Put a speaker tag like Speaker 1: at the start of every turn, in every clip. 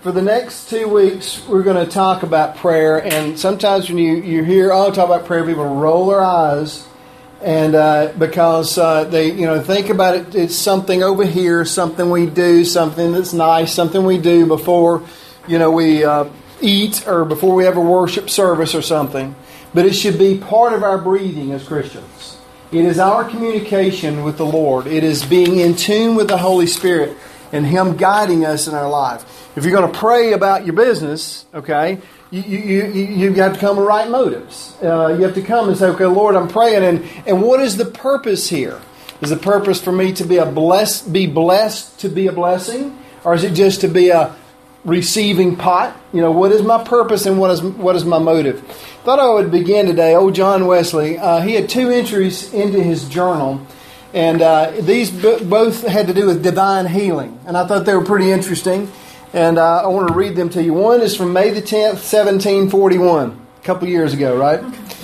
Speaker 1: For the next 2 weeks, we're going to talk about prayer. And sometimes when you hear, talk about prayer, people roll their eyes. And because they, think about it, it's something over here, something we do, something that's nice, something we do before, we eat or before we have a worship service or something. But it should be part of our breathing as Christians. It is our communication with the Lord. It is being in tune with the Holy Spirit and Him guiding us in our life. If you're going to pray about your business, okay, you have to come with right motives. You have to come and say, okay, Lord, I'm praying. And what is the purpose here? Is the purpose for me to be blessed to be a blessing? Or is it just to be a receiving pot? What is my purpose and what is my motive? Thought I would begin today. Old John Wesley, he had 2 entries into his journal. And these both had to do with divine healing. And I thought they were pretty interesting. And I want to read them to you. One is from May the 10th, 1741. A couple years ago, right?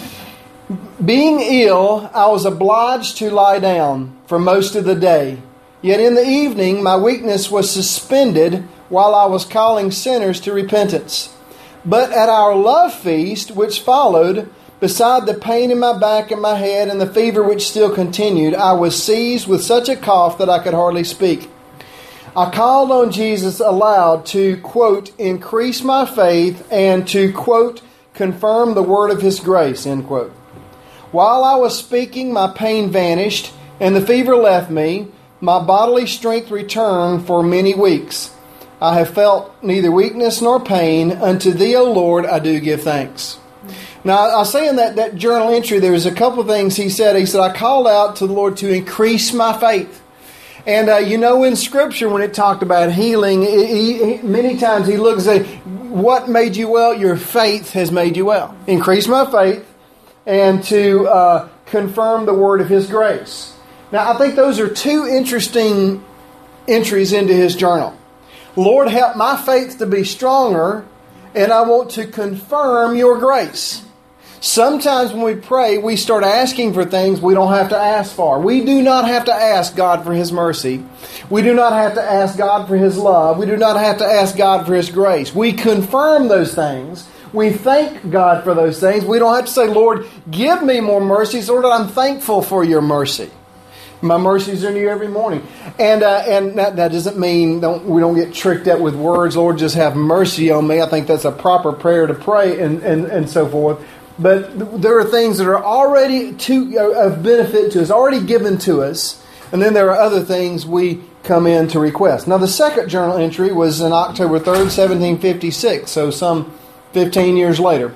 Speaker 1: Being ill, I was obliged to lie down for most of the day. Yet in the evening, my weakness was suspended while I was calling sinners to repentance. But at our love feast, which followed, beside the pain in my back and my head and the fever which still continued, I was seized with such a cough that I could hardly speak. I called on Jesus aloud to, quote, increase my faith and to, quote, confirm the word of His grace, end quote. While I was speaking, my pain vanished and the fever left me. My bodily strength returned for many weeks. I have felt neither weakness nor pain. Unto Thee, O Lord, I do give thanks. Now, I was saying that journal entry, there was a couple of things he said. He said, I called out to the Lord to increase my faith. And in Scripture, when it talked about healing, many times He looks at what made you well? Your faith has made you well. Increase my faith and to confirm the word of His grace. Now, I think those are 2 interesting entries into his journal. Lord, help my faith to be stronger, and I want to confirm your grace. Sometimes when we pray, we start asking for things we don't have to ask for. We do not have to ask God for His mercy. We do not have to ask God for His love. We do not have to ask God for His grace. We confirm those things. We thank God for those things. We don't have to say, Lord, give me more mercy. Lord, I'm thankful for your mercy. My mercies are new every morning. And that doesn't mean we don't get tricked up with words. Lord, just have mercy on me. I think that's a proper prayer to pray and so forth. But there are things that are already of benefit to us, already given to us. And then there are other things we come in to request. Now, the second journal entry was on October 3rd, 1756, so some 15 years later.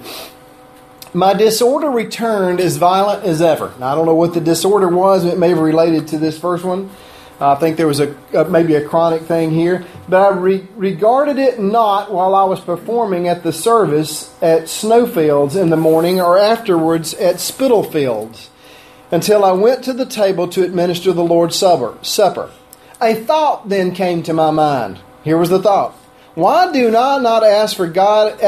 Speaker 1: My disorder returned as violent as ever. Now, I don't know what the disorder was. It may have related to this first one. I think there was maybe a chronic thing here. But I regarded it not while I was performing at the service at Snowfields in the morning or afterwards at Spitalfields until I went to the table to administer the Lord's Supper. A thought then came to my mind. Here was the thought. Why do I not ask for God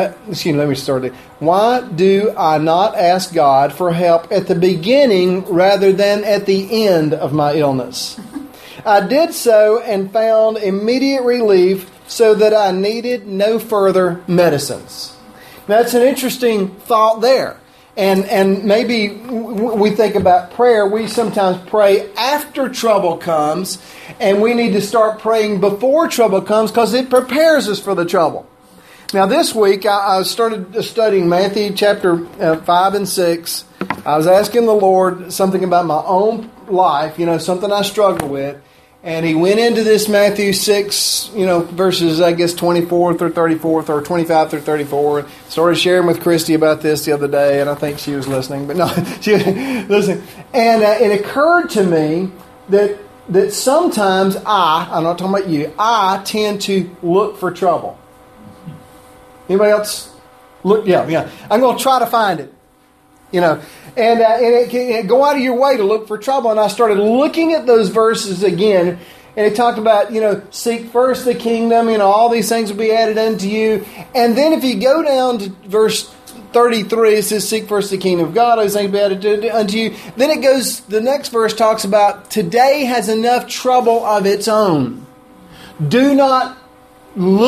Speaker 1: Why do I not ask God for help at the beginning rather than at the end of my illness? I did so and found immediate relief so that I needed no further medicines. Now, that's an interesting thought there. And maybe we think about prayer. We sometimes pray after trouble comes, and we need to start praying before trouble comes because it prepares us for the trouble. Now, this week, I started studying Matthew chapter 5 and 6. I was asking the Lord something about my own life, something I struggle with. And He went into this Matthew 6, verses, 24th or 34th or 25th or 34th. Started sharing with Christy about this the other day, and I think she was listening. But no, she was listening. And it occurred to me that sometimes I'm not talking about you, I tend to look for trouble. Anybody else? Look, yeah. I'm going to try to find it. And it go out of your way to look for trouble. And I started looking at those verses again, and it talked about, seek first the kingdom, all these things will be added unto you. And then if you go down to verse 33, it says, seek first the kingdom of God, all these things will be added unto you. Then it goes, the next verse talks about, today has enough trouble of its own. Do not look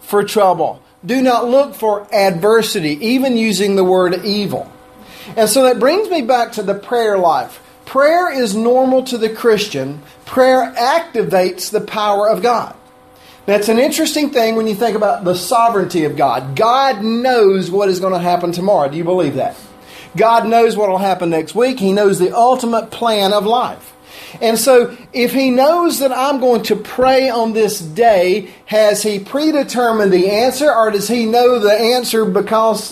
Speaker 1: for trouble. Do not look for adversity, even using the word evil. And so that brings me back to the prayer life. Prayer is normal to the Christian. Prayer activates the power of God. That's an interesting thing when you think about the sovereignty of God. God knows what is going to happen tomorrow. Do you believe that? God knows what will happen next week. He knows the ultimate plan of life. And so if He knows that I'm going to pray on this day, has He predetermined the answer, or does He know the answer because,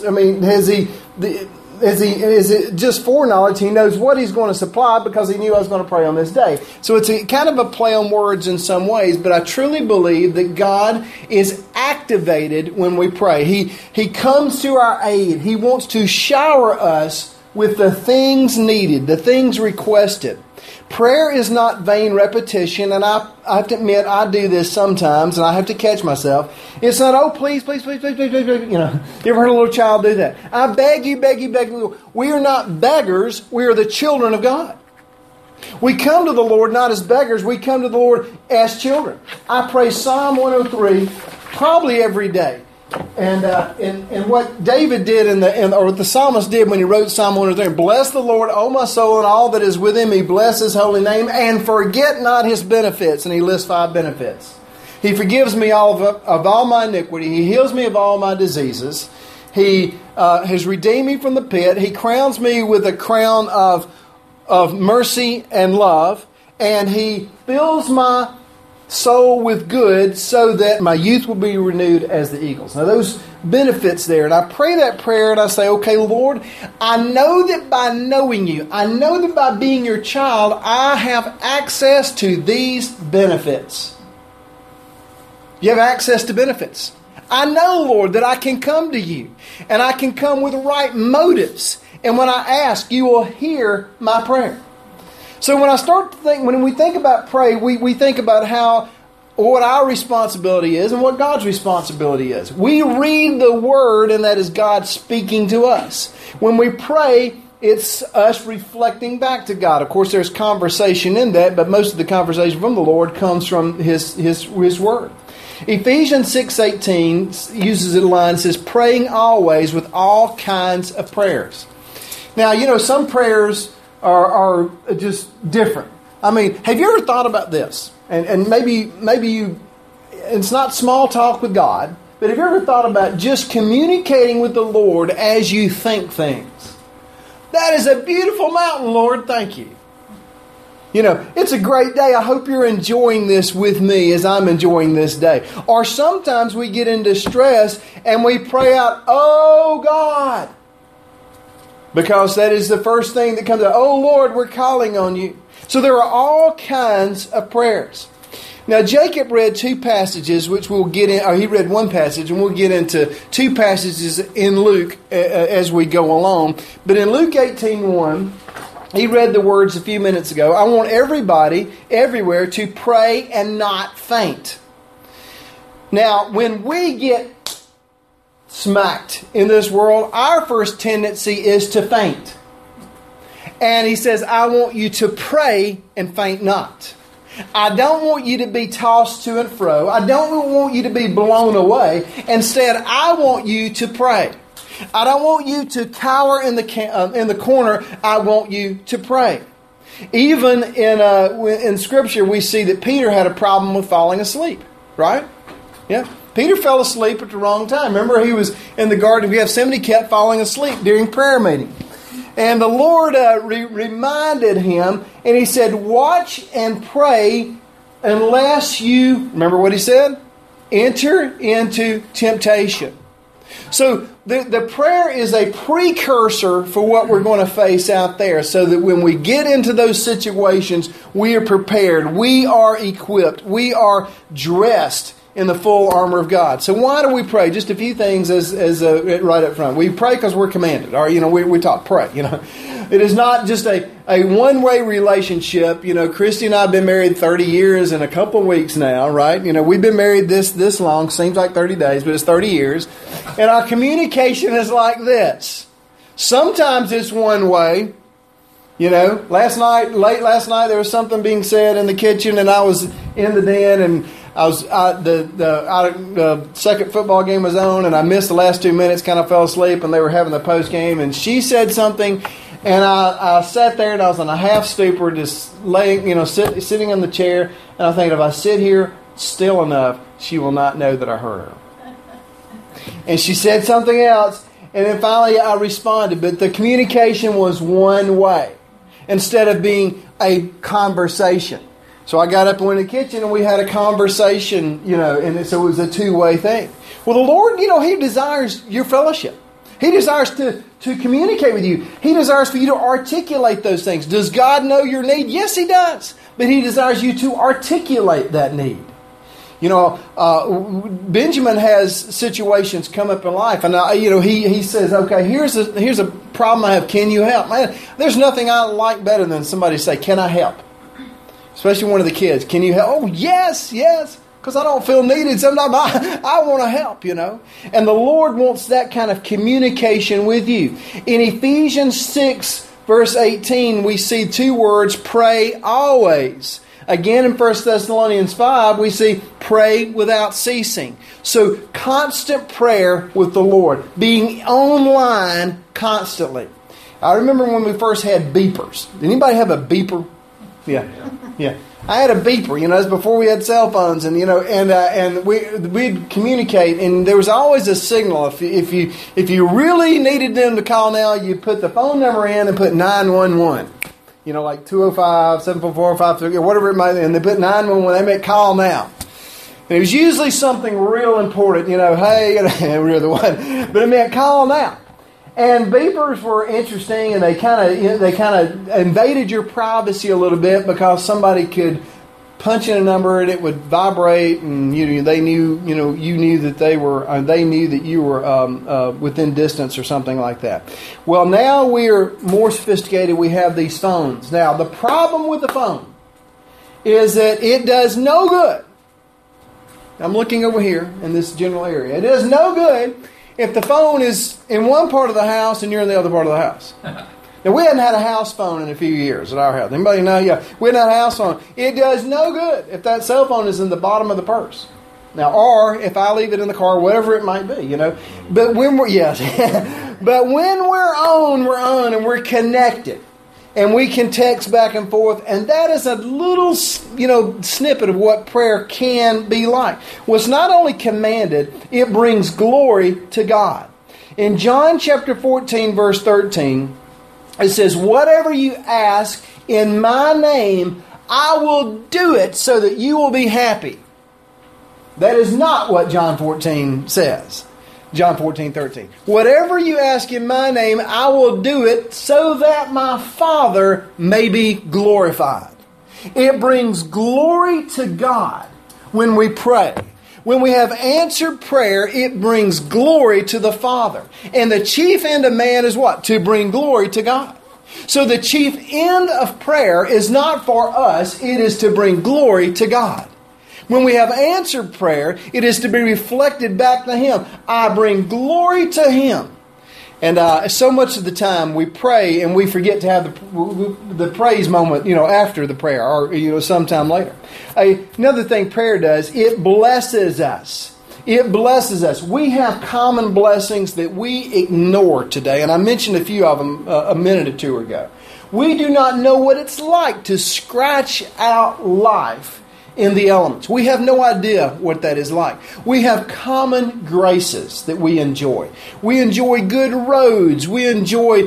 Speaker 1: is it just foreknowledge? He knows what He's going to supply because He knew I was going to pray on this day. So it's a kind of a play on words in some ways, but I truly believe that God is activated when we pray. He comes to our aid. He wants to shower us with the things needed, the things requested. Prayer is not vain repetition, and I have to admit I do this sometimes, and I have to catch myself. It's not, oh, please, please, please, please, please, please, please. You know, you ever heard a little child do that? I beg you, beg you, beg you. We are not beggars. We are the children of God. We come to the Lord not as beggars. We come to the Lord as children. I pray Psalm 103 probably every day. And what David did or what the psalmist did when he wrote Psalm 103, bless the Lord, O my soul, and all that is within me. Bless His holy name, and forget not His benefits. And he lists 5 benefits. He forgives me of all my iniquity. He heals me of all my diseases. He has redeemed me from the pit. He crowns me with a crown of mercy and love. And He fills my soul with good so that my youth will be renewed as the eagles. Now those benefits there, and I pray that prayer and I say, okay, Lord, I know that by knowing You, I know that by being Your child, I have access to these benefits. You have access to benefits. I know, Lord, that I can come to You and I can come with right motives. And when I ask, You will hear my prayer. So when I start to think, when we think about pray, we think about what our responsibility is and what God's responsibility is. We read the Word, and that is God speaking to us. When we pray, it's us reflecting back to God. Of course, there's conversation in that, but most of the conversation from the Lord comes from His Word. Ephesians 6:18 uses a line that says, praying always with all kinds of prayers. Now, you know, some prayers are just different. I mean, have you ever thought about this? And maybe you, it's not small talk with God, but have you ever thought about just communicating with the Lord as you think things? That is a beautiful mountain, Lord. Thank You. You know, it's a great day. I hope you're enjoying this with me as I'm enjoying this day. Or sometimes we get into stress and we pray out, oh God. Because that is the first thing that comes out. Oh Lord, we're calling on You. So there are all kinds of prayers. Now Jacob read 2 passages, which we'll get in. Or he read 1 passage, and we'll get into 2 passages in Luke as we go along. But in Luke 18:1, he read the words a few minutes ago. I want everybody, everywhere, to pray and not faint. Now, when we get smacked in this world, our first tendency is to faint. And he says, I want you to pray and faint not. I don't want you to be tossed to and fro. I don't want you to be blown away. Instead, I want you to pray. I don't want you to cower in the corner. I want you to pray. Even in Scripture, we see that Peter had a problem with falling asleep. Right? Yeah. Peter fell asleep at the wrong time. Remember, he was in the Garden of Gethsemane, kept falling asleep during prayer meeting. And the Lord reminded him, and He said, watch and pray unless you, remember what He said? Enter into temptation. So the prayer is a precursor for what we're going to face out there, so that when we get into those situations, we are prepared, we are equipped, we are dressed in the full armor of God. So why do we pray? Just a few things as right up front. We pray because we're commanded. Or, we talk, pray. It is not just a one-way relationship. Christy and I have been married 30 years and a couple of weeks now, right? We've been married this long. Seems like 30 days, but it's 30 years. And our communication is like this. Sometimes it's one way. Late last night, there was something being said in the kitchen, and I was in the den, and the second football game was on, and I missed the last 2 minutes, kind of fell asleep, and they were having the post game, and she said something, and I sat there, and I was in a half stupor, just laying, sitting in the chair, and I think if I sit here still enough, she will not know that I heard her. And she said something else, and then finally I responded, but the communication was one way instead of being a conversation. So I got up and went in the kitchen, and we had a conversation, and so it was a two-way thing. Well, the Lord, He desires your fellowship. He desires to communicate with you. He desires for you to articulate those things. Does God know your need? Yes, He does. But He desires you to articulate that need. Benjamin has situations come up in life, and he says, "Okay, here's a problem I have. Can you help?" Man, there's nothing I like better than somebody say, "Can I help?" Especially one of the kids. Can you help? Oh, yes, because I don't feel needed. Sometimes I want to help, And the Lord wants that kind of communication with you. In Ephesians 6, verse 18, we see two words: pray always. Again, in 1 Thessalonians 5, we see pray without ceasing. So, constant prayer with the Lord. Being online constantly. I remember when we first had beepers. Did anybody have a beeper? Yeah. I had a beeper. That's before we had cell phones, and we'd communicate, and there was always a signal. If you really needed them to call now, you put the phone number in and put 911. Like 205-744-53, or whatever it might be, and they put 911. They meant call now. And it was usually something real important. Hey, we're the one, but it meant call now. And beepers were interesting, and they kind of invaded your privacy a little bit because somebody could punch in a number and it would vibrate, and they knew that you were within distance or something like that. Well, now we are more sophisticated. We have these phones. Now, the problem with the phone is that it does no good. I'm looking over here in this general area. It does no good if the phone is in one part of the house and you're in the other part of the house. Now, we hadn't had a house phone in a few years at our house. Anybody know? Yeah, we hadn't had a house phone. It does no good if that cell phone is in the bottom of the purse. Now, or if I leave it in the car, whatever it might be, But when we're on, and we're connected. And we can text back and forth, and that is a little, snippet of what prayer can be like. Well, it's not only commanded, it brings glory to God. In John chapter 14, verse 13, it says, "Whatever you ask in my name, I will do it so that you will be happy." That is not what John 14 says. John 14:13. "Whatever you ask in my name, I will do it so that my Father may be glorified." It brings glory to God when we pray. When we have answered prayer, it brings glory to the Father. And the chief end of man is what? To bring glory to God. So the chief end of prayer is not for us, it is to bring glory to God. When we have answered prayer, it is to be reflected back to Him. I bring glory to Him. And so much of the time we pray and we forget to have the praise moment, after the prayer or, sometime later. Another thing prayer does, it blesses us. It blesses us. We have common blessings that we ignore today. And I mentioned a few of them a minute or two ago. We do not know what it's like to scratch out life in the elements. We have no idea what that is like. We have common graces that we enjoy. We enjoy good roads. We enjoy,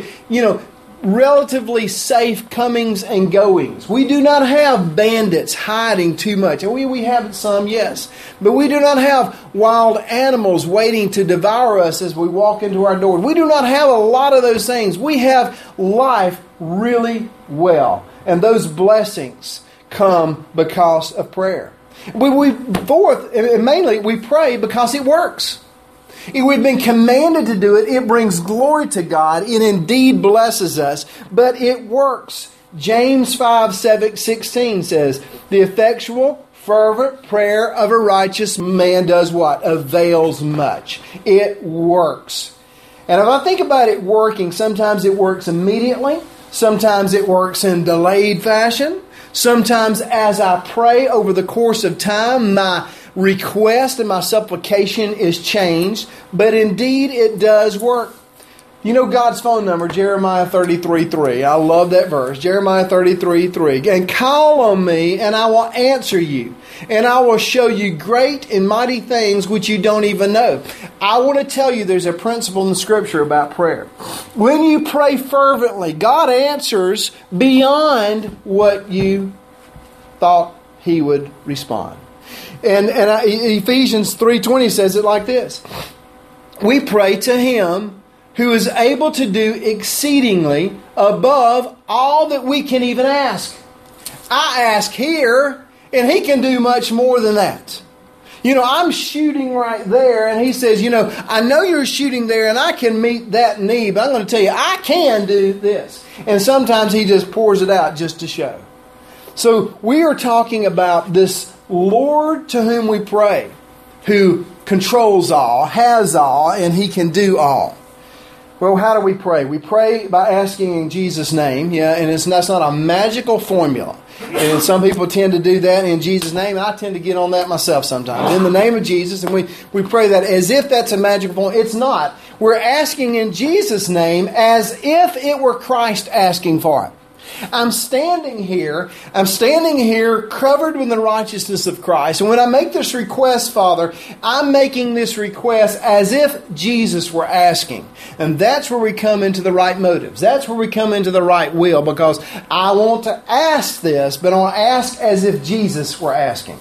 Speaker 1: relatively safe comings and goings. We do not have bandits hiding too much. And we have some, yes. But we do not have wild animals waiting to devour us as we walk into our door. We do not have a lot of those things. We have life really well. And those blessings come because of prayer. Fourth, and mainly, we pray because it works. We've been commanded to do it. It brings glory to God. It indeed blesses us, but it works. James 5:16 says, "The effectual, fervent prayer of a righteous man does what? Avails much." It works. And if I think about it working, sometimes it works immediately. Sometimes it works in delayed fashion. Sometimes as I pray over the course of time, my request and my supplication is changed, but indeed it does work. You know God's phone number, Jeremiah 33:3. I love that verse, Jeremiah 33:3. And call on me, and I will answer you, and I will show you great and mighty things which you don't even know. I want to tell you there's a principle in Scripture about prayer. When you pray fervently, God answers beyond what you thought He would respond. And Ephesians 3:20 says it like this. We pray to Him who is able to do exceedingly above all that we can even ask. I ask here, and He can do much more than that. You know, I'm shooting right there, and He says, you know, I know you're shooting there, and I can meet that need, but I'm going to tell you, I can do this. And sometimes He just pours it out just to show. So we are talking about this Lord to whom we pray, who controls all, has all, and He can do all. Well, how do we pray? We pray by asking in Jesus' name, and that's not a magical formula. And some people tend to do that in Jesus' name, and I tend to get on that myself sometimes. In the name of Jesus, and we pray that as if that's a magical formula. It's not. We're asking in Jesus' name as if it were Christ asking for it. I'm standing here covered with the righteousness of Christ. And when I make this request, Father, I'm making this request as if Jesus were asking. And that's where we come into the right motives. That's where we come into the right will, because I want to ask this, but I want to ask as if Jesus were asking.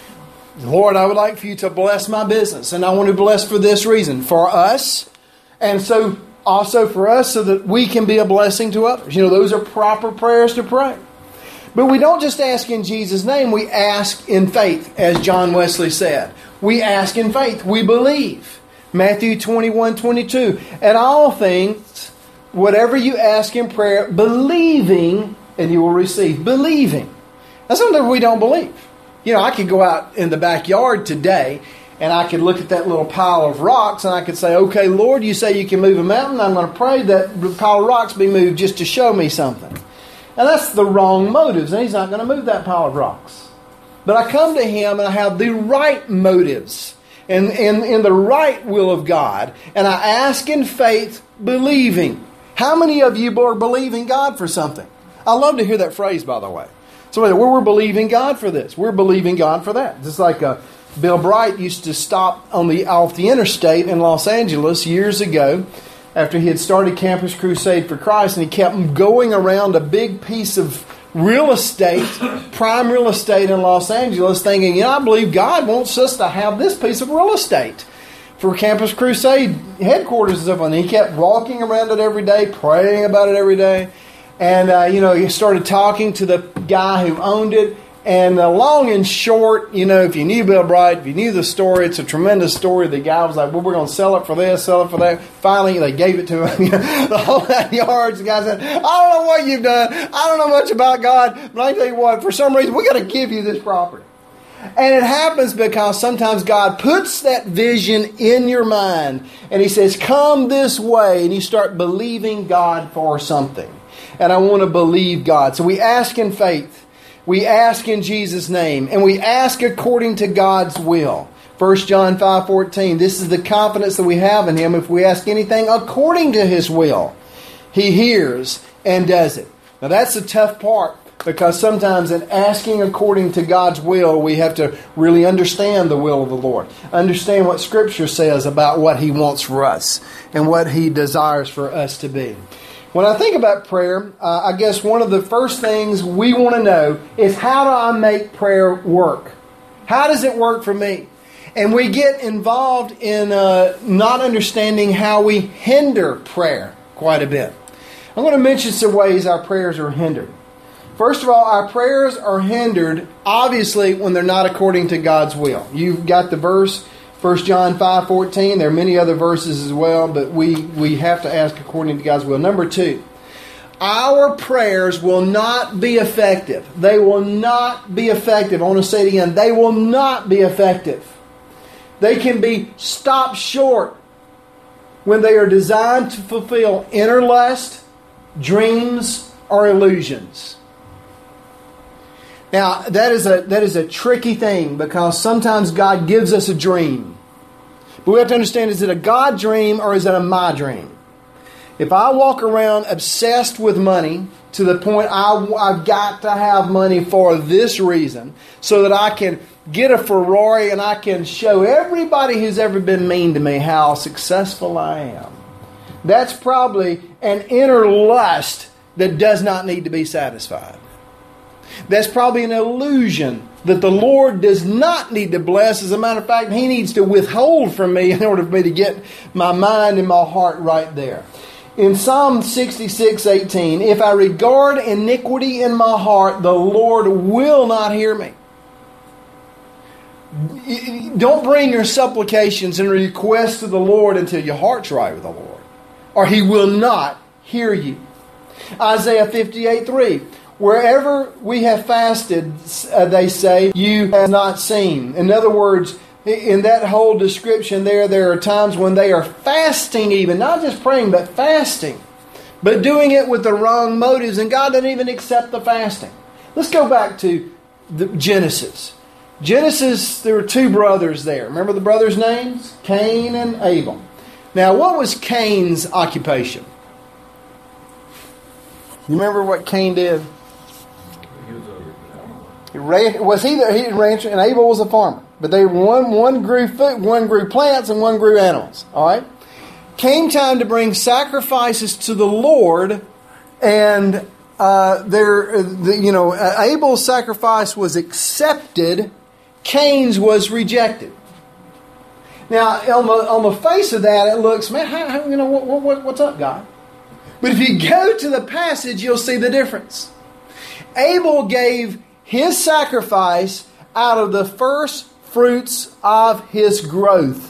Speaker 1: Lord, I would like for you to bless my business, and I want to bless for this reason, for us, and so also for us, so that we can be a blessing to others. You know, those are proper prayers to pray. But we don't just ask in Jesus' name, we ask in faith, as John Wesley said. We ask in faith. We believe. Matthew 21:22. At all things, whatever you ask in prayer, believing, and you will receive. Believing. Now, sometimes we don't believe. You know, I could go out in the backyard today, and I could look at that little pile of rocks, and I could say, okay, Lord, you say you can move a mountain. I'm going to pray that the pile of rocks be moved just to show me something. And that's the wrong motives, and He's not going to move that pile of rocks. But I come to Him, and I have the right motives and in the right will of God, and I ask in faith, believing. How many of you are believing God for something? I love to hear that phrase, by the way. So we're believing God for this. We're believing God for that. Just like Bill Bright used to stop off the interstate in Los Angeles years ago after he had started Campus Crusade for Christ, and he kept going around a big piece of real estate, prime real estate in Los Angeles, thinking, I believe God wants us to have this piece of real estate for Campus Crusade headquarters and stuff. And he kept walking around it every day, praying about it every day. And, he started talking to the guy who owned it. And long and short, if you knew Bill Bright, if you knew the story, it's a tremendous story. The guy was like, well, we're going to sell it for this, sell it for that. Finally, they gave it to him. The whole 9 yards. The guy said, I don't know what you've done. I don't know much about God. But I tell you what, for some reason, we got to give you this property. And it happens because sometimes God puts that vision in your mind. And He says, come this way. And you start believing God for something. And I want to believe God. So we ask in faith. We ask in Jesus' name, and we ask according to God's will. 1 John 5:14, this is the confidence that we have in Him. If we ask anything according to His will, He hears and does it. Now that's the tough part, because sometimes in asking according to God's will, we have to really understand the will of the Lord. Understand what Scripture says about what He wants for us and what He desires for us to be. When I think about prayer, I guess one of the first things we want to know is, how do I make prayer work? How does it work for me? And we get involved in not understanding how we hinder prayer quite a bit. I'm going to mention some ways our prayers are hindered. First of all, our prayers are hindered, obviously, when they're not according to God's will. You've got the verse, 1 John 5:14. There are many other verses as well, but we have to ask according to God's will. Number 2, our prayers will not be effective. They will not be effective. I want to say it again. They will not be effective. They can be stopped short when they are designed to fulfill inner lust, dreams, or illusions. Now, that is a tricky thing, because sometimes God gives us a dream. But we have to understand, is it a God dream or is it a my dream? If I walk around obsessed with money to the point I've got to have money for this reason, so that I can get a Ferrari and I can show everybody who's ever been mean to me how successful I am, that's probably an inner lust that does not need to be satisfied. That's probably an illusion that the Lord does not need to bless. As a matter of fact, He needs to withhold from me in order for me to get my mind and my heart right there. In Psalm 66:18, if I regard iniquity in my heart, the Lord will not hear me. Don't bring your supplications and requests to the Lord until your heart's right with the Lord, or He will not hear you. Isaiah 58:3, wherever we have fasted, they say, you have not seen. In other words, in that whole description there are times when they are fasting even, not just praying, but fasting, but doing it with the wrong motives, and God doesn't even accept the fasting. Let's go back to Genesis. Genesis, there were two brothers there. Remember the brothers' names? Cain and Abel. Now, what was Cain's occupation? You remember what Cain did? He rancher, and Abel was a farmer. But they one grew food, one grew plants, and one grew animals. All right. Came time to bring sacrifices to the Lord, and Abel's sacrifice was accepted. Cain's was rejected. Now, on the face of that, it looks, man, what's up, God? But if you go to the passage, you'll see the difference. Abel gave his sacrifice out of the first fruits of his growth.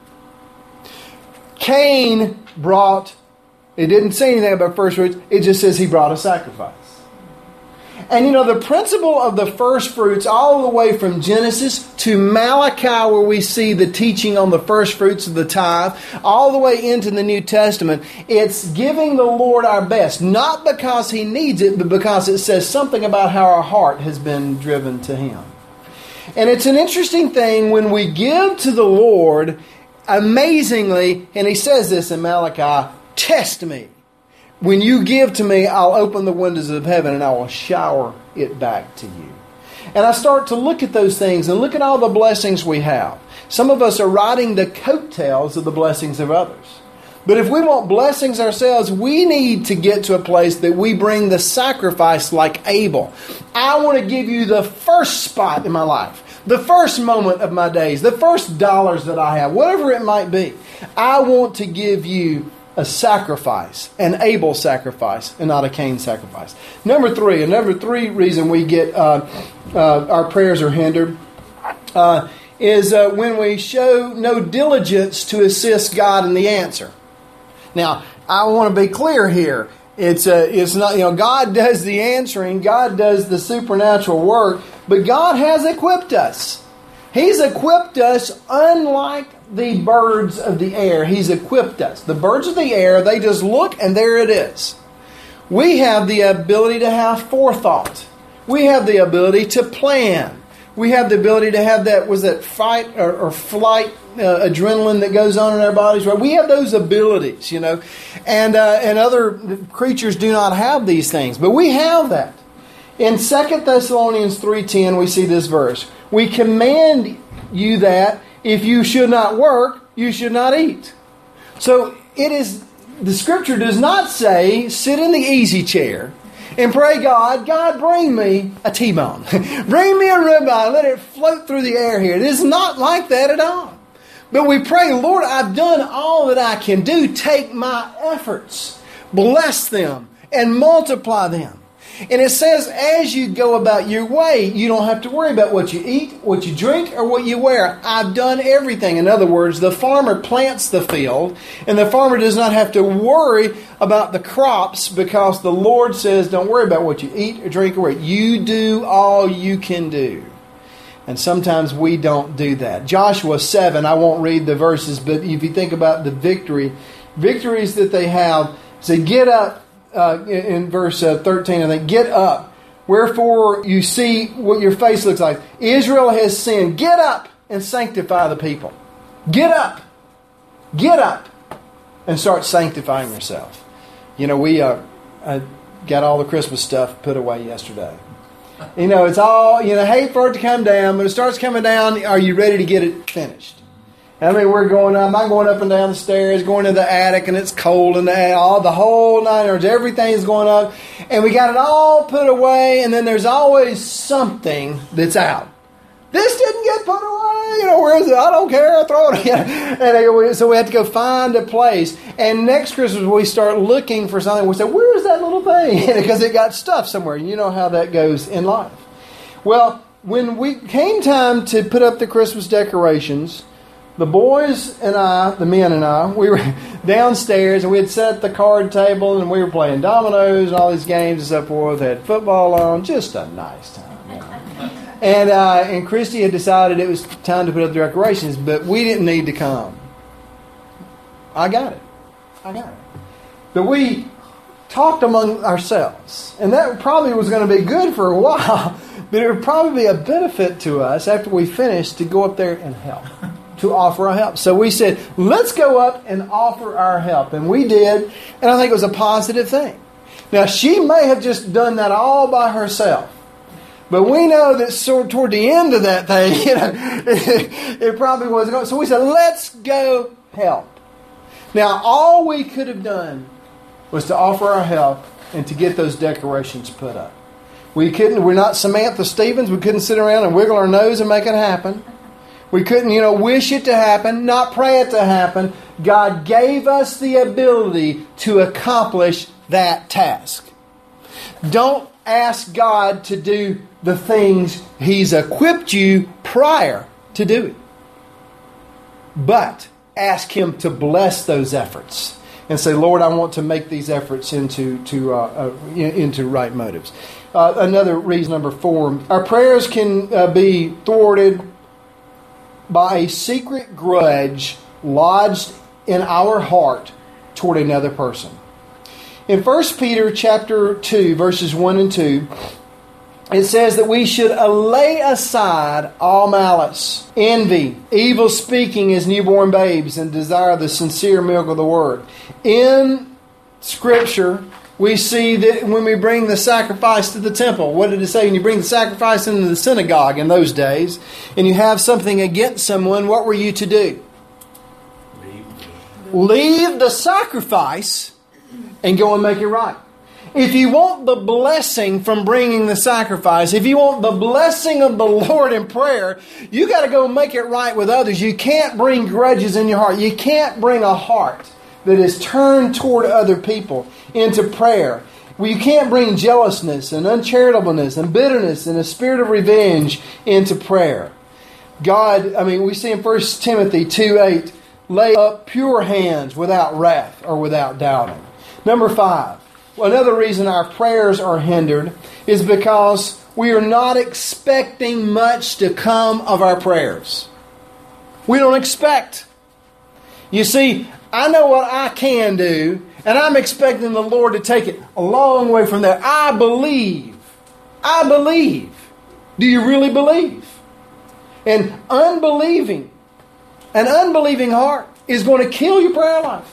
Speaker 1: Cain brought, it didn't say anything about first fruits, it just says he brought a sacrifice. And the principle of the first fruits, all the way from Genesis to Malachi, where we see the teaching on the first fruits of the tithe, all the way into the New Testament, it's giving the Lord our best, not because He needs it, but because it says something about how our heart has been driven to Him. And it's an interesting thing when we give to the Lord, amazingly, and He says this in Malachi, test me. When you give to me, I'll open the windows of heaven and I will shower it back to you. And I start to look at those things and look at all the blessings we have. Some of us are riding the coattails of the blessings of others. But if we want blessings ourselves, we need to get to a place that we bring the sacrifice like Abel. I want to give you the first spot in my life, the first moment of my days, the first dollars that I have, whatever it might be. I want to give you a sacrifice, an Abel sacrifice, and not a Cain sacrifice. Number three reason we get our prayers are hindered is when we show no diligence to assist God in the answer. Now, I want to be clear here. It's not, God does the answering, God does the supernatural work, but God has equipped us. He's equipped us unlike the birds of the air. He's equipped us. The birds of the air, they just look and there it is. We have the ability to have forethought. We have the ability to plan. We have the ability to have that fight or flight adrenaline that goes on in our bodies, right? We have those abilities, and other creatures do not have these things, but we have that. In 2 Thessalonians 3:10, we see this verse. We command you that if you should not work, you should not eat. So the Scripture does not say, sit in the easy chair and pray, God, bring me a T-bone. Bring me a ribeye. Let it float through the air here. It is not like that at all. But we pray, Lord, I've done all that I can do. Take my efforts, bless them, and multiply them. And it says, as you go about your way, you don't have to worry about what you eat, what you drink, or what you wear. I've done everything. In other words, the farmer plants the field, and the farmer does not have to worry about the crops because the Lord says, don't worry about what you eat or drink or wear. You do all you can do. And sometimes we don't do that. Joshua 7, I won't read the verses, but if you think about the victories that they have, say, get up. In verse 13, I think, get up, Wherefore you see what your face looks like. Israel has sinned. Get up and sanctify the people. Get up. Get up and start sanctifying yourself. You know, we got all the Christmas stuff put away yesterday. You know, it's all, you know, hate for it to come down. When it starts coming down, are you ready to get it finished? I mean, I'm going up and down the stairs, going to the attic, and it's cold, and the whole 9 yards, everything's going up. And we got it all put away, and then there's always something that's out. This didn't get put away. You know, where is it? I don't care. Throw it again. And so we have to go find a place. And next Christmas, we start looking for something. We say, where's that little thing? Because it got stuffed somewhere. You know how that goes in life. Well, when we came time to put up the Christmas decorations, the boys and I, the men and I, we were downstairs and we had set the card table and we were playing dominoes and all these games and so forth. Had football on. Just a nice time. And Christy had decided it was time to put up the decorations, but we didn't need to come. I got it. But we talked among ourselves. And that probably was going to be good for a while, but it would probably be a benefit to us after we finished to go up there and help, to offer our help. So we said, let's go up and offer our help. And we did, and I think it was a positive thing. Now, she may have just done that all by herself. But we know that toward the end of that thing, you know, it probably wasn't going. So we said, let's go help. Now, all we could have done was to offer our help and to get those decorations put up. We're not Samantha Stevens. We couldn't sit around and wiggle our nose and make it happen. We couldn't, you know, wish it to happen, not pray it to happen. God gave us the ability to accomplish that task. Don't ask God to do the things He's equipped you prior to doing. But ask Him to bless those efforts and say, Lord, I want to make these efforts into right motives. Another reason, number 4, our prayers can be thwarted by a secret grudge lodged in our heart toward another person. In 1 Peter chapter 2, verses 1 and 2, it says that we should lay aside all malice, envy, evil speaking as newborn babes, and desire the sincere milk of the Word. In Scripture, we see that when we bring the sacrifice to the temple, what did it say? When you bring the sacrifice into the synagogue in those days, and you have something against someone, what were you to do? Leave the sacrifice and go and make it right. If you want the blessing from bringing the sacrifice, if you want the blessing of the Lord in prayer, you got to go make it right with others. You can't bring grudges in your heart. You can't bring a heart that is turned toward other people into prayer. Well, you can't bring jealousness and uncharitableness and bitterness and a spirit of revenge into prayer. We see in 1 Timothy 2:8, lay up pure hands without wrath or without doubting. Number 5, another reason our prayers are hindered is because we are not expecting much to come of our prayers. We don't expect. You see, I know what I can do, and I'm expecting the Lord to take it a long way from there. I believe. Do you really believe? An unbelieving heart is going to kill your prayer life.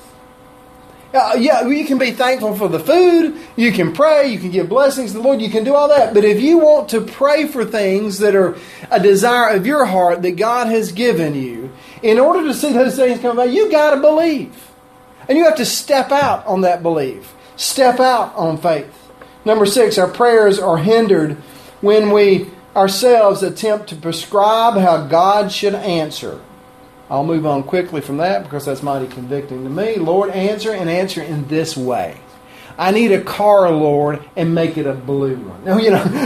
Speaker 1: You can be thankful for the food, you can pray, you can give blessings to the Lord, you can do all that. But if you want to pray for things that are a desire of your heart that God has given you, in order to see those things come about, you got to believe. And you have to step out on that belief. Step out on faith. Number 6, our prayers are hindered when we ourselves attempt to prescribe how God should answer. I'll move on quickly from that because that's mighty convicting to me. Lord, answer in this way. I need a car, Lord, and make it a blue one. Now,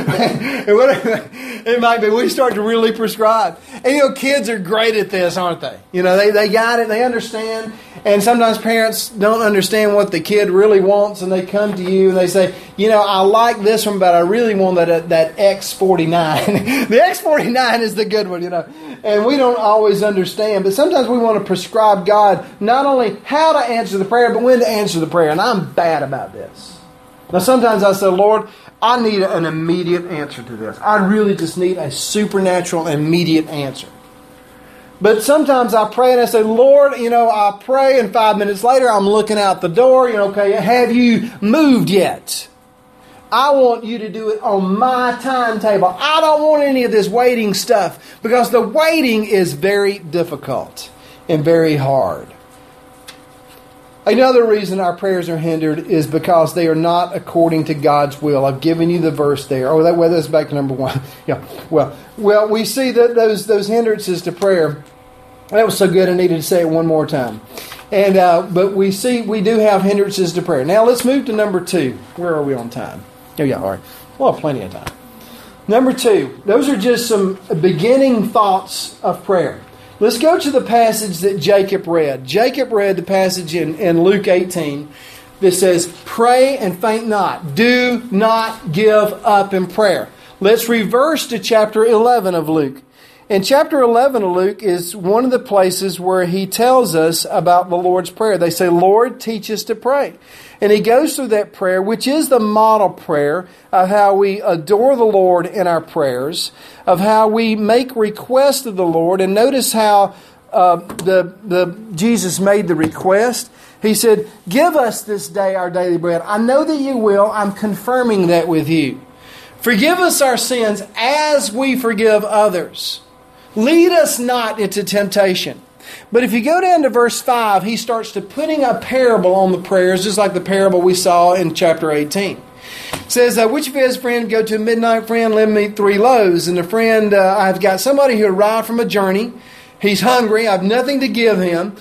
Speaker 1: it might be we start to really prescribe. And kids are great at this, aren't they? They got it, they understand. And sometimes parents don't understand what the kid really wants, and they come to you and they say, I like this one, but I really want that X49. The X49 is the good one, And we don't always understand, but sometimes we want to prescribe God not only how to answer the prayer, but when to answer the prayer. And I'm bad about this. Now, sometimes I say, Lord, I need an immediate answer to this. I really just need a supernatural, immediate answer. But sometimes I pray and I say, Lord, I pray and 5 minutes later I'm looking out the door, okay, have you moved yet? I want you to do it on my timetable. I don't want any of this waiting stuff because the waiting is very difficult and very hard. Another reason our prayers are hindered is because they are not according to God's will. I've given you the verse there. That's back to number 1. Yeah. Well, we see that those hindrances to prayer. That was so good I needed to say it one more time. And but we do have hindrances to prayer. Now let's move to number 2. Where are we on time? Oh yeah, all right. Well, plenty of time. Number 2. Those are just some beginning thoughts of prayer. Let's go to the passage that Jacob read. Jacob read the passage in Luke 18 that says, pray and faint not. Do not give up in prayer. Let's reverse to chapter 11 of Luke. And chapter 11 of Luke is one of the places where he tells us about the Lord's Prayer. They say, Lord, teach us to pray. And he goes through that prayer, which is the model prayer of how we adore the Lord in our prayers, of how we make requests of the Lord. And notice how Jesus made the request. He said, give us this day our daily bread. I know that you will. I'm confirming that with you. Forgive us our sins as we forgive others. Lead us not into temptation. But if you go down to verse 5, he starts to putting a parable on the prayers, just like the parable we saw in chapter 18. It says, which of his friend go to a midnight friend, lend me 3 loaves? And the friend, I've got somebody who arrived from a journey. He's hungry. I have nothing to give him.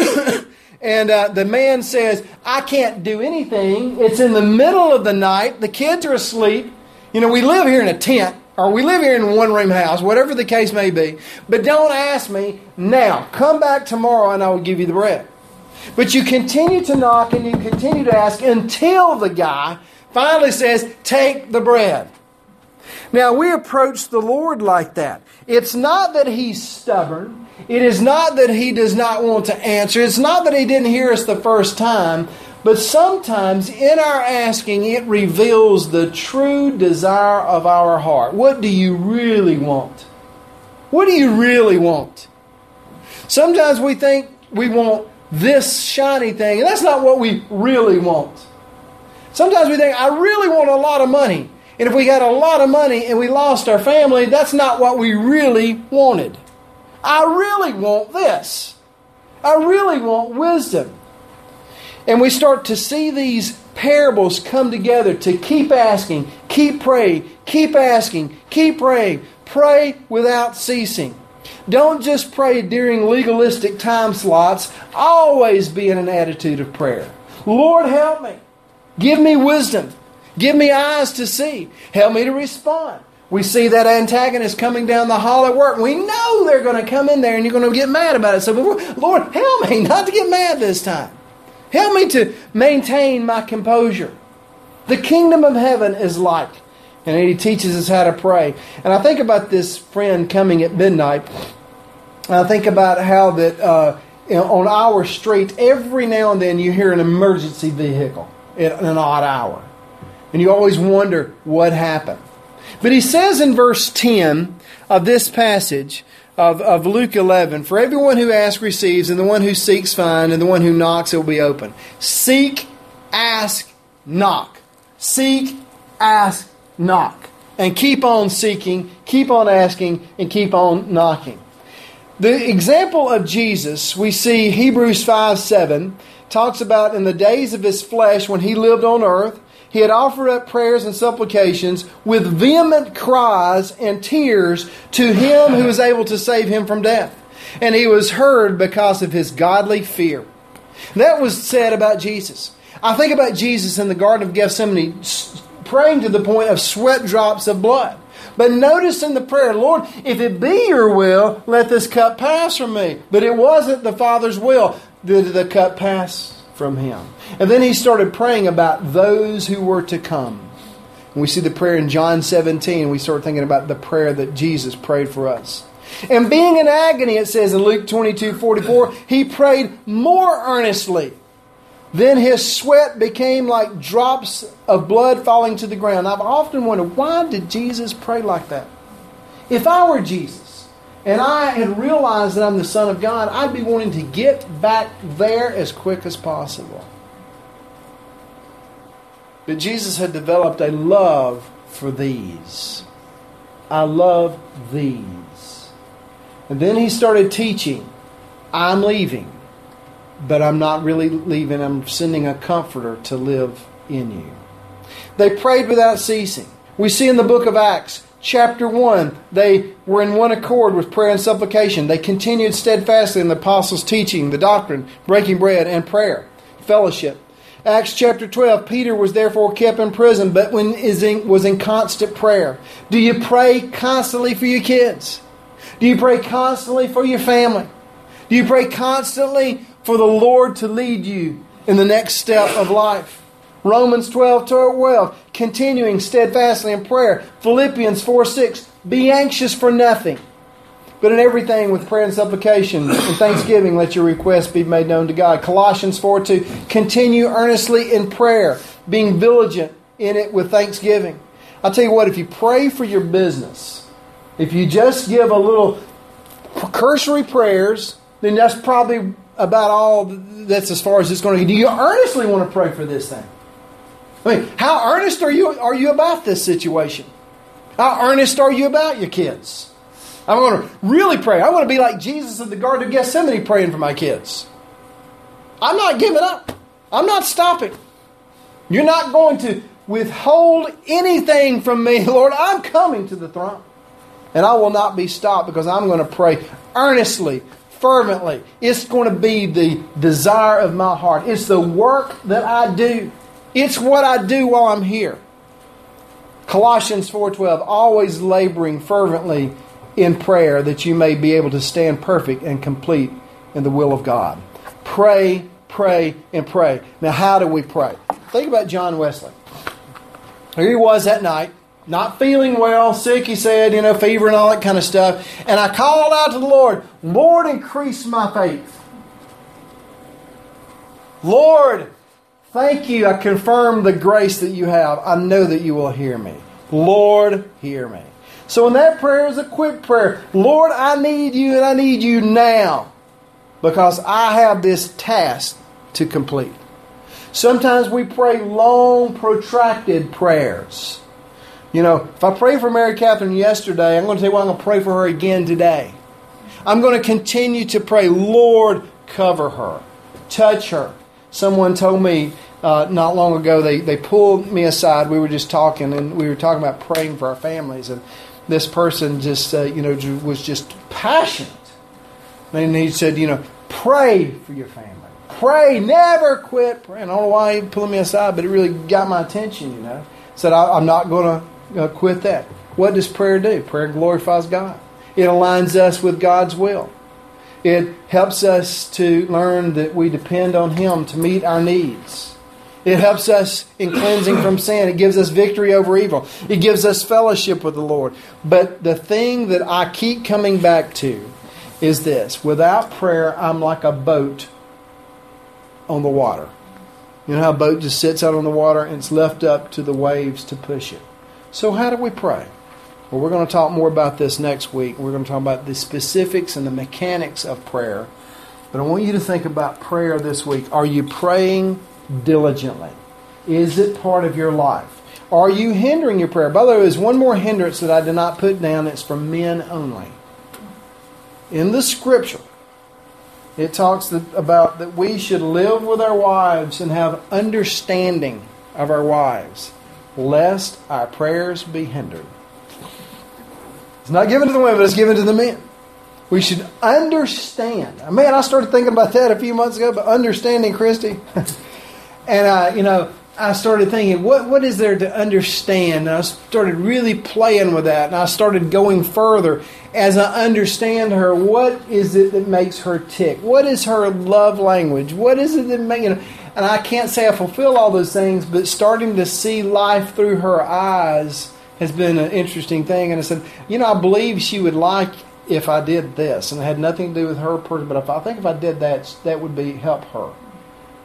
Speaker 1: And the man says, I can't do anything. It's in the middle of the night. The kids are asleep. We live here in a tent. Or we live here in a one-room house, whatever the case may be. But don't ask me now. Come back tomorrow and I will give you the bread. But you continue to knock and you continue to ask until the guy finally says, take the bread. Now we approach the Lord like that. It's not that He's stubborn. It is not that He does not want to answer. It's not that He didn't hear us the first time. But sometimes in our asking, it reveals the true desire of our heart. What do you really want? What do you really want? Sometimes we think we want this shiny thing, and that's not what we really want. Sometimes we think, I really want a lot of money. And if we got a lot of money and we lost our family, that's not what we really wanted. I really want this. I really want wisdom. And we start to see these parables come together to keep asking, keep praying, keep asking, keep praying. Pray without ceasing. Don't just pray during legalistic time slots. Always be in an attitude of prayer. Lord, help me. Give me wisdom. Give me eyes to see. Help me to respond. We see that antagonist coming down the hall at work. We know they're going to come in there and you're going to get mad about it. So, Lord, help me not to get mad this time. Help me to maintain my composure. The kingdom of heaven is like. And He teaches us how to pray. And I think about this friend coming at midnight. I think about how that on our street, every now and then you hear an emergency vehicle at an odd hour. And you always wonder what happened. But he says in verse 10 of this passage of Luke 11, for everyone who asks receives, and the one who seeks finds, and the one who knocks it will be open. Seek, ask, knock. Seek, ask, knock. And keep on seeking, keep on asking, and keep on knocking. The example of Jesus, we see Hebrews 5:7, talks about in the days of His flesh when He lived on earth, He had offered up prayers and supplications with vehement cries and tears to Him who was able to save Him from death. And He was heard because of His godly fear. That was said about Jesus. I think about Jesus in the Garden of Gethsemane praying to the point of sweat drops of blood. But notice in the prayer, Lord, if it be your will, let this cup pass from me. But it wasn't the Father's will. Did the cup pass from Him? And then He started praying about those who were to come. And we see the prayer in John 17. We start thinking about the prayer that Jesus prayed for us. And being in agony, it says in Luke 22:44, He prayed more earnestly. Then his sweat became like drops of blood falling to the ground. I've often wondered, why did Jesus pray like that? If I were Jesus and I had realized that I'm the Son of God, I'd be wanting to get back there as quick as possible. But Jesus had developed a love for these. I love these. And then he started teaching, I'm leaving, but I'm not really leaving. I'm sending a comforter to live in you. They prayed without ceasing. We see in the book of Acts, chapter 1, they were in one accord with prayer and supplication. They continued steadfastly in the apostles' teaching, the doctrine, breaking bread, and prayer, fellowship. Acts chapter 12, Peter was therefore kept in prison, but was in constant prayer. Do you pray constantly for your kids? Do you pray constantly for your family? Do you pray constantly for the Lord to lead you in the next step of life? Romans 12:12, continuing steadfastly in prayer. Philippians 4:6, be anxious for nothing, but in everything with prayer and supplication and thanksgiving let your requests be made known to God. Colossians 4:2, continue earnestly in prayer, being vigilant in it with thanksgiving. I'll tell you what, if you pray for your business, if you just give a little cursory prayers, then that's probably about all that's as far as it's going to get. Do you earnestly want to pray for this thing? I mean, how earnest are you about this situation? How earnest are you about your kids? I'm going to really pray. I want to be like Jesus in the Garden of Gethsemane praying for my kids. I'm not giving up. I'm not stopping. You're not going to withhold anything from me, Lord. I'm coming to the throne. And I will not be stopped because I'm going to pray earnestly, fervently. It's going to be the desire of my heart. It's the work that I do. It's what I do while I'm here. Colossians 4:12, always laboring fervently in prayer that you may be able to stand perfect and complete in the will of God. Pray, pray, and pray. Now, how do we pray? Think about John Wesley. Here he was that night, not feeling well, sick, he said, fever and all that kind of stuff. And I called out to the Lord, Lord, increase my faith. Lord, thank you. I confirm the grace that you have. I know that you will hear me. Lord, hear me. So in that prayer is a quick prayer. Lord, I need you and I need you now because I have this task to complete. Sometimes we pray long, protracted prayers. If I prayed for Mary Catherine yesterday, I'm going to tell you what, I'm going to pray for her again today. I'm going to continue to pray, Lord, cover her, touch her. Someone told me not long ago, they pulled me aside. We were just talking, and we were talking about praying for our families. And this person just, was just passionate. And he said, pray for your family. Pray, never quit praying. I don't know why he pulled me aside, but it really got my attention, Said, I'm not going to quit that. What does prayer do? Prayer glorifies God. It aligns us with God's will. It helps us to learn that we depend on Him to meet our needs. It helps us in cleansing from sin. It gives us victory over evil. It gives us fellowship with the Lord. But the thing that I keep coming back to is this. Without prayer, I'm like a boat on the water. You know how a boat just sits out on the water and it's left up to the waves to push it. So how do we pray? Well, we're going to talk more about this next week. We're going to talk about the specifics and the mechanics of prayer. But I want you to think about prayer this week. Are you praying diligently? Is it part of your life? Are you hindering your prayer? By the way, there's one more hindrance that I did not put down that's for men only. In the Scripture, it talks about that we should live with our wives and have understanding of our wives, lest our prayers be hindered. It's not given to the women, but it's given to the men. We should understand. Man, I started thinking about that a few months ago, but understanding, Christy. And, I started thinking, what is there to understand? And I started really playing with that. And I started going further. As I understand her, what is it that makes her tick? What is her love language? What is it that makes... And I can't say I fulfill all those things, but starting to see life through her eyes has been an interesting thing. And I said, I believe she would like if I did this. And it had nothing to do with her person, but if I did that, that would help her.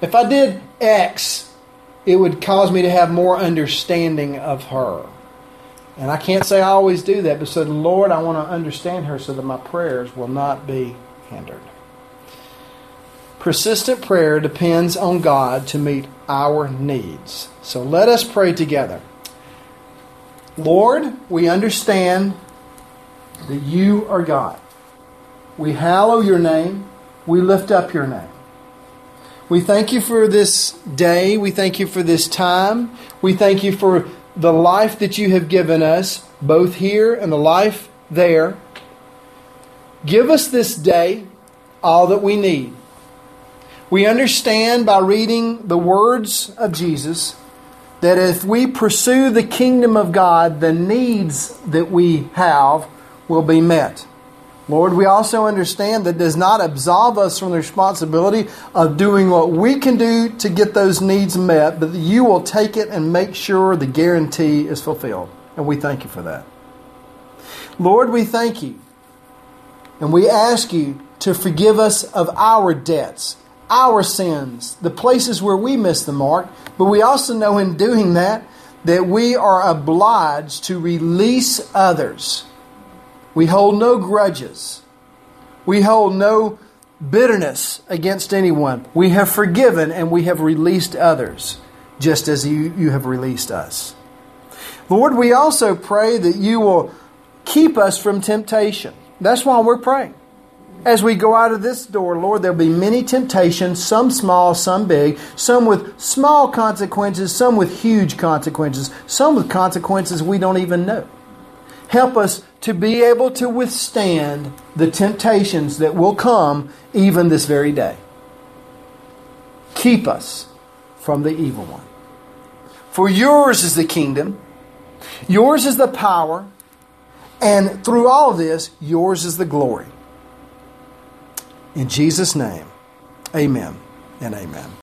Speaker 1: If I did X, it would cause me to have more understanding of her. And I can't say I always do that, but said, Lord, I want to understand her so that my prayers will not be hindered. Persistent prayer depends on God to meet our needs. So let us pray together. Lord, we understand that you are God. We hallow your name. We lift up your name. We thank you for this day. We thank you for this time. We thank you for the life that you have given us, both here and the life there. Give us this day all that we need. We understand by reading the words of Jesus that if we pursue the kingdom of God, the needs that we have will be met. Lord, we also understand that does not absolve us from the responsibility of doing what we can do to get those needs met, but that you will take it and make sure the guarantee is fulfilled. And we thank you for that. Lord, we thank you. And we ask you to forgive us of our debts, our sins, the places where we miss the mark. But we also know in doing that we are obliged to release others. We hold no grudges. We hold no bitterness against anyone. We have forgiven and we have released others, just as you have released us. Lord, we also pray that you will keep us from temptation. That's why we're praying. As we go out of this door, Lord, there'll be many temptations, some small, some big, some with small consequences, some with huge consequences, some with consequences we don't even know. Help us to be able to withstand the temptations that will come even this very day. Keep us from the evil one. For yours is the kingdom, yours is the power, and through all this, yours is the glory. In Jesus' name, amen and amen.